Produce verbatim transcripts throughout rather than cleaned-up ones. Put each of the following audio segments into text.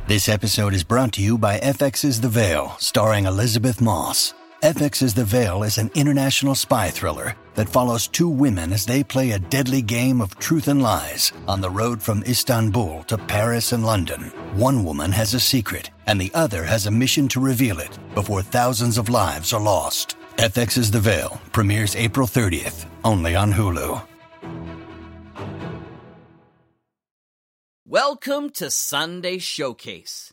This episode is brought to you by F X's The Veil, starring Elizabeth Moss. F X's The Veil is an international spy thriller that follows two women as they play a deadly game of truth and lies on the road from Istanbul to Paris and London. One woman has a secret, and the other has a mission to reveal it before thousands of lives are lost. F X's The Veil premieres April thirtieth, only on Hulu. Welcome to Sunday Showcase.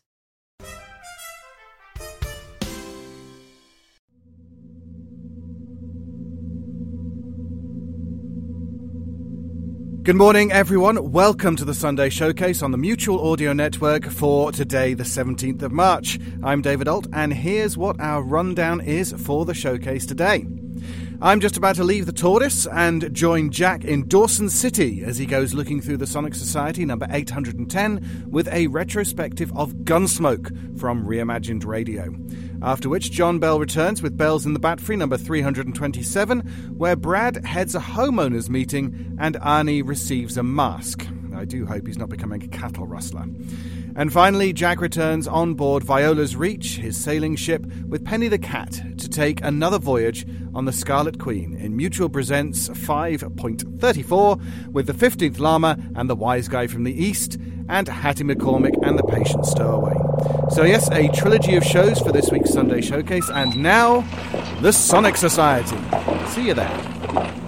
Good morning, everyone. Welcome to the Sunday Showcase on the Mutual Audio Network for today, the seventeenth of March. I'm David Alt, and here's what our rundown is for the showcase today. I'm just about to leave the TARDIS and join Jack in Dawson City as he goes looking through the Sonic Society number eight hundred ten with a retrospective of Gunsmoke from Reimagined Radio. After which, John Bell returns with Bells in the Bat Free number three hundred twenty-seven, where Brad heads a homeowners meeting and Arnie receives a mask. I do hope he's not becoming a cattle rustler. And finally, Jack returns on board Viola's Reach, his sailing ship, with Penny the Cat to take another voyage on the Scarlet Queen in Mutual Presents five point thirty-four with the fifteenth Llama and the Wise Guy from the East, and Hattie McCormick and the Patient Stowaway. So yes, a trilogy of shows for this week's Sunday Showcase, and now, the Sonic Society. See you there.